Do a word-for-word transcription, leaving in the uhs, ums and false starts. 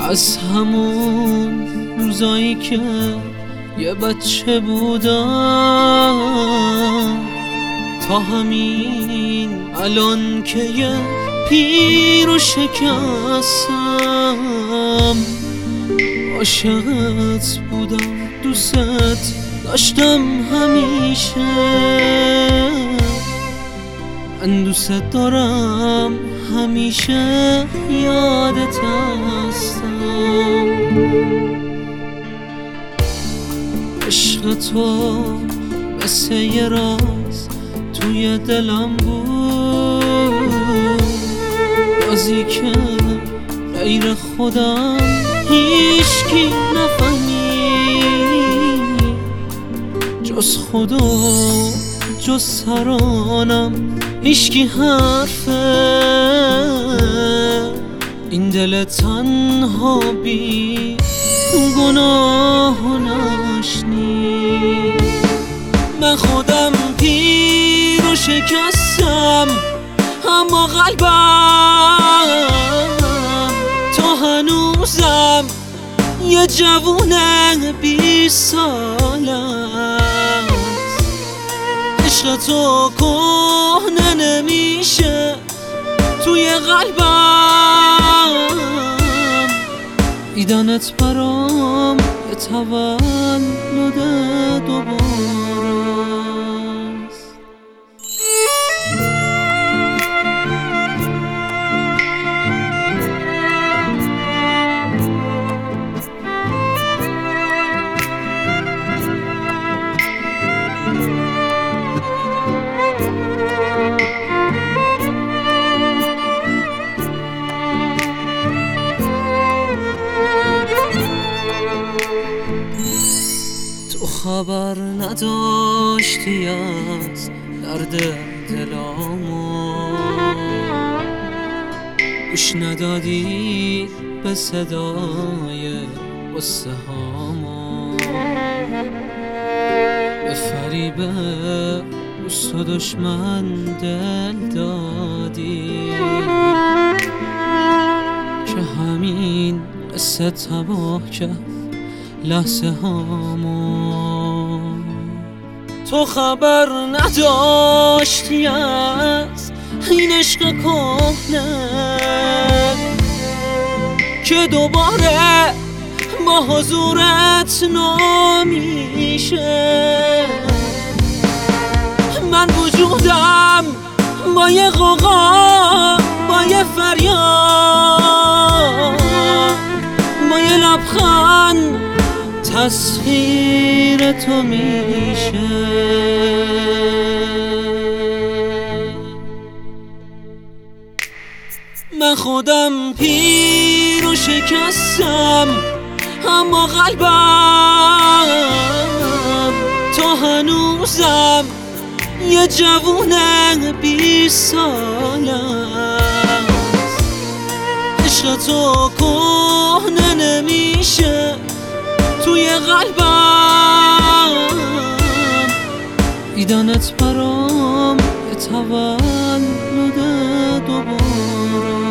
از همون روزایی که یه بچه بودم تا همین الان که یه پیر و شکستم. عاشقت بودم، دوست داشتم همیشه، من دوست دارم همیشه، یادت هستم. عشق تو مثل یه راز توی دلم بود، رازی که غیر خودم هیچکی نفهمید، جز خدا جز ترانم هیچکی حرفه. این دل تنها بی گناه و نشنید. من خودم پیر و شکستم، اما قلبم تا هنوزم یه جوون بیست ساله است. عشق تو کهنه نمیشه توی قلبم، دیدنت برام یه تولد دوباره است. تو خبر نداشتی از درد دلامو، گوش ندادی به صدای قصه هامو، به فریب دوست و دشمن دل دادی که همین قصه تباه کرد لحظه هامو. تو خبر نداشتی از این عشق کهنه که دوباره با حضورت نمیشه. من وجودم با یه غوغا، با یه فریاد، با یه لبخند تصویر تو میشه. من خودم پیر و شکستم، اما قلبم تا هنوزم یه جوون بیست ساله است. عشق تو کهنه نمیشه توی قلبم، دیدنت برام یه تولد دوباره